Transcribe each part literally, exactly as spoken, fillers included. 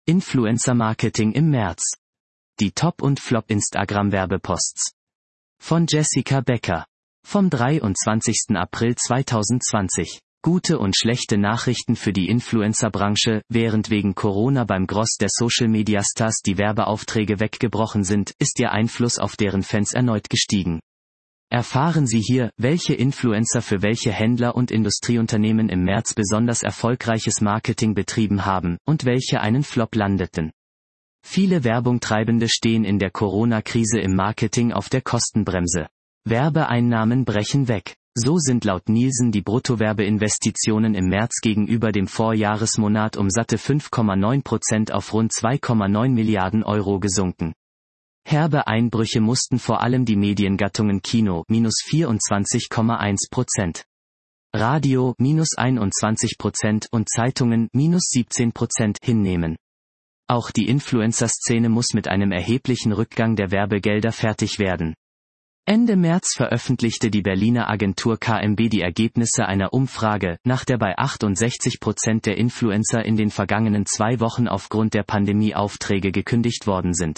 Influencer-Marketing im März. Die Top- und Flop-Instagram-Werbeposts. Von Jessica Becker. Vom dreiundzwanzigsten April zweitausendzwanzig. Gute und schlechte Nachrichten für die Influencer-Branche. Während wegen Corona beim Gross der Social-Media-Stars die Werbeaufträge weggebrochen sind, ist ihr Einfluss auf deren Fans erneut gestiegen. Erfahren Sie hier, welche Influencer für welche Händler und Industrieunternehmen im März besonders erfolgreiches Marketing betrieben haben und welche einen Flop landeten. Viele Werbungtreibende stehen in der Corona-Krise im Marketing auf der Kostenbremse. Werbeeinnahmen brechen weg. So sind laut Nielsen die Bruttowerbeinvestitionen im März gegenüber dem Vorjahresmonat um satte fünf Komma neun Prozent auf rund zwei Komma neun Milliarden Euro gesunken. Herbe Einbrüche mussten vor allem die Mediengattungen Kino minus vierundzwanzig Komma eins Prozent, Radio minus einundzwanzig Prozent und Zeitungen minus siebzehn Prozent hinnehmen. Auch die Influencer-Szene muss mit einem erheblichen Rückgang der Werbegelder fertig werden. Ende März veröffentlichte die Berliner Agentur K M B die Ergebnisse einer Umfrage, nach der bei achtundsechzig Prozent der Influencer in den vergangenen zwei Wochen aufgrund der Pandemie Aufträge gekündigt worden sind.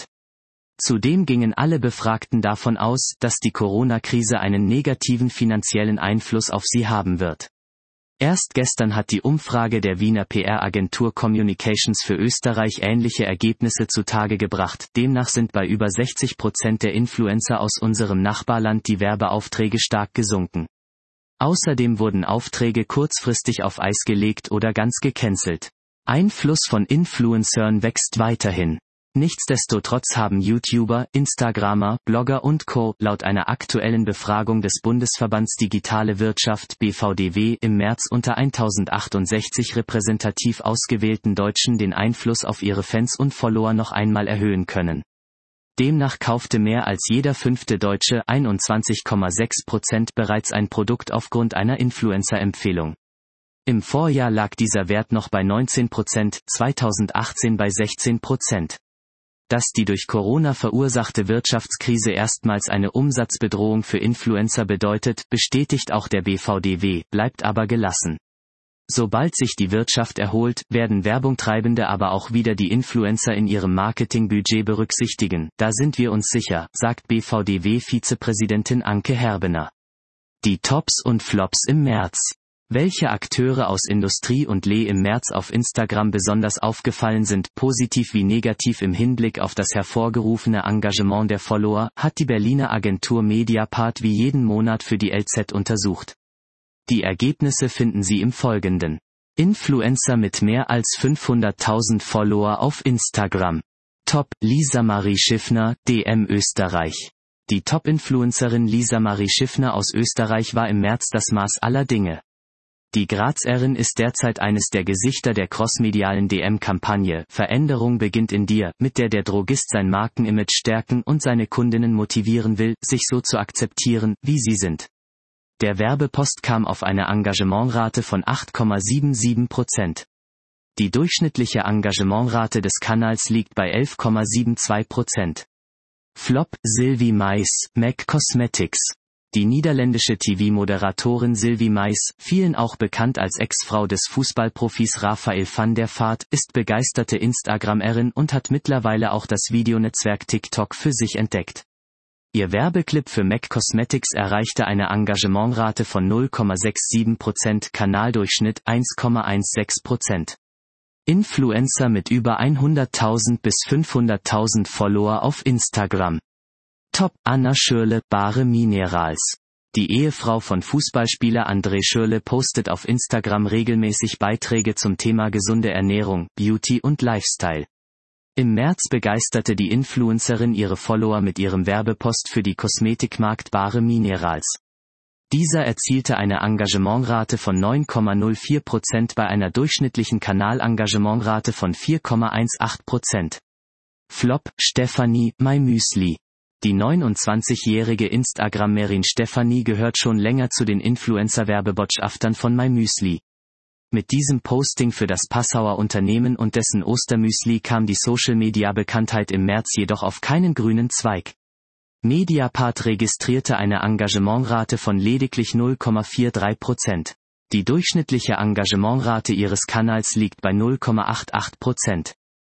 Zudem gingen alle Befragten davon aus, dass die Corona-Krise einen negativen finanziellen Einfluss auf sie haben wird. Erst gestern hat die Umfrage der Wiener P R-Agentur Communications für Österreich ähnliche Ergebnisse zutage gebracht, demnach sind bei über sechzig Prozent der Influencer aus unserem Nachbarland die Werbeaufträge stark gesunken. Außerdem wurden Aufträge kurzfristig auf Eis gelegt oder ganz gecancelt. Einfluss von Influencern wächst weiterhin. Nichtsdestotrotz haben YouTuber, Instagrammer, Blogger und Co. laut einer aktuellen Befragung des Bundesverbands Digitale Wirtschaft B V D W im März unter tausendzachtundsechzig repräsentativ ausgewählten Deutschen den Einfluss auf ihre Fans und Follower noch einmal erhöhen können. Demnach kaufte mehr als jeder fünfte Deutsche einundzwanzig Komma sechs Prozent bereits ein Produkt aufgrund einer Influencer-Empfehlung. Im Vorjahr lag dieser Wert noch bei neunzehn Prozent, zweitausendachtzehn bei sechzehn Prozent. Dass die durch Corona verursachte Wirtschaftskrise erstmals eine Umsatzbedrohung für Influencer bedeutet, bestätigt auch der B V D W, bleibt aber gelassen. Sobald sich die Wirtschaft erholt, werden Werbungtreibende aber auch wieder die Influencer in ihrem Marketingbudget berücksichtigen, da sind wir uns sicher, sagt B V D W-Vizepräsidentin Anke Herbener. Die Tops und Flops im März. Welche Akteure aus Industrie und Lee im März auf Instagram besonders aufgefallen sind, positiv wie negativ im Hinblick auf das hervorgerufene Engagement der Follower, hat die Berliner Agentur Mediapart wie jeden Monat für die L Z untersucht. Die Ergebnisse finden Sie im Folgenden. Influencer mit mehr als fünfhunderttausend Follower auf Instagram. Top: Lisa Marie Schiffner, D M Österreich. Die Top-Influencerin Lisa Marie Schiffner aus Österreich war im März das Maß aller Dinge. Die Grazerin ist derzeit eines der Gesichter der crossmedialen D M-Kampagne Veränderung beginnt in dir, mit der der Drogist sein Markenimage stärken und seine Kundinnen motivieren will, sich so zu akzeptieren, wie sie sind. Der Werbepost kam auf eine Engagementrate von acht Komma siebenundsiebzig Prozent. Die durchschnittliche Engagementrate des Kanals liegt bei elf Komma zweiundsiebzig Prozent. Flop: Sylvie Mais, M A C Cosmetics. Die niederländische T V-Moderatorin Sylvie Mais, vielen auch bekannt als Ex-Frau des Fußballprofis Rafael van der Vaart, ist begeisterte Instagramerin und hat mittlerweile auch das Videonetzwerk TikTok für sich entdeckt. Ihr Werbeclip für M A C Cosmetics erreichte eine Engagementrate von null Komma siebenundsechzig Prozent, Kanaldurchschnitt eins Komma sechzehn Prozent. Influencer mit über hunderttausend bis fünfhunderttausend Follower auf Instagram. Top: Anna Schürle, Bare Minerals. Die Ehefrau von Fußballspieler André Schürle postet auf Instagram regelmäßig Beiträge zum Thema gesunde Ernährung, Beauty und Lifestyle. Im März begeisterte die Influencerin ihre Follower mit ihrem Werbepost für die Kosmetikmarkt Bare Minerals. Dieser erzielte eine Engagementrate von neun Komma null vier Prozent bei einer durchschnittlichen Kanalengagementrate von vier Komma achtzehn Prozent. Flop: Stefanie, My Müsli. Die neunundzwanzigjährige Instagrammerin Stefanie gehört schon länger zu den Influencer-Werbebotschaftern von My Müsli. Mit diesem Posting für das Passauer Unternehmen und dessen Ostermüsli kam die Social-Media-Bekanntheit im März jedoch auf keinen grünen Zweig. Mediapart registrierte eine Engagementrate von lediglich null Komma dreiundvierzig Prozent. Die durchschnittliche Engagementrate ihres Kanals liegt bei null Komma achtundachtzig Prozent.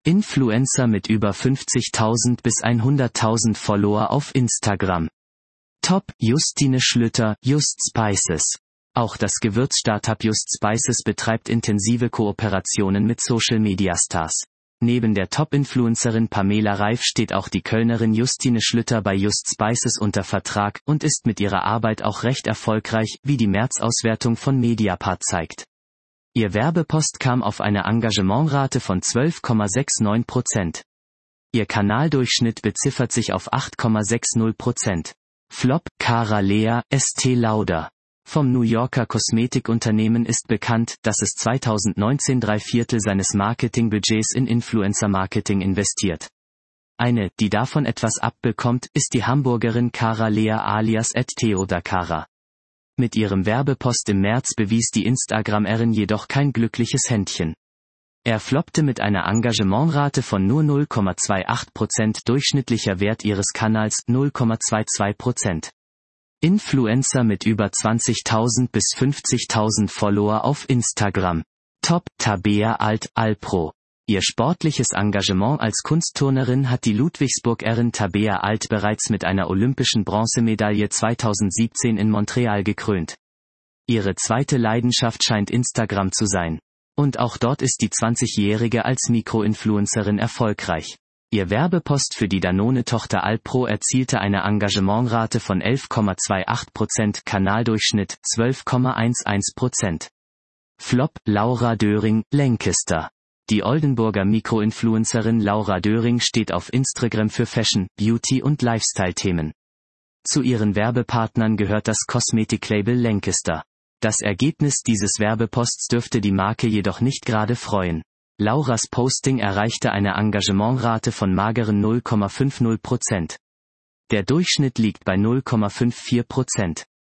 Influencer mit über fünfzigtausend bis hunderttausend Follower auf Instagram. Top, Justine Schlüter, Just Spices. Auch das Gewürz-Startup Just Spices betreibt intensive Kooperationen mit Social-Media-Stars. Neben der Top-Influencerin Pamela Reif steht auch die Kölnerin Justine Schlüter bei Just Spices unter Vertrag und ist mit ihrer Arbeit auch recht erfolgreich, wie die März-Auswertung von Mediapart zeigt. Ihr Werbepost kam auf eine Engagementrate von zwölf Komma neunundsechzig Prozent. Ihr Kanaldurchschnitt beziffert sich auf acht Komma sechzig Prozent. Flop, Cara Lea, Estée Lauder. Vom New Yorker Kosmetikunternehmen ist bekannt, dass es zweitausendneunzehn drei Viertel seines Marketingbudgets in Influencer-Marketing investiert. Eine, die davon etwas abbekommt, ist die Hamburgerin Cara Lea alias Theoda Cara. Mit ihrem Werbepost im März bewies die Instagramerin jedoch kein glückliches Händchen. Er floppte mit einer Engagementrate von nur null Komma achtundzwanzig Prozent, durchschnittlicher Wert ihres Kanals null Komma zweiundzwanzig Prozent. Influencer mit über zwanzigtausend bis fünfzigtausend Follower auf Instagram. Top, Tabea Alt, Alpro. Ihr sportliches Engagement als Kunstturnerin hat die Ludwigsburgerin Tabea Alt bereits mit einer olympischen Bronzemedaille zweitausendsiebzehn in Montreal gekrönt. Ihre zweite Leidenschaft scheint Instagram zu sein. Und auch dort ist die zwanzigjährige als Mikroinfluencerin erfolgreich. Ihr Werbepost für die Danone-Tochter Alpro erzielte eine Engagementrate von elf Komma achtundzwanzig Prozent, Kanaldurchschnitt zwölf Komma elf Prozent. Flop, Laura Döring, Lancaster. Die Oldenburger Mikroinfluencerin Laura Döring steht auf Instagram für Fashion, Beauty und Lifestyle-Themen. Zu ihren Werbepartnern gehört das Kosmetiklabel Lancaster. Das Ergebnis dieses Werbeposts dürfte die Marke jedoch nicht gerade freuen. Lauras Posting erreichte eine Engagementrate von mageren null Komma fünfzig Prozent. Der Durchschnitt liegt bei null Komma vierundfünfzig Prozent.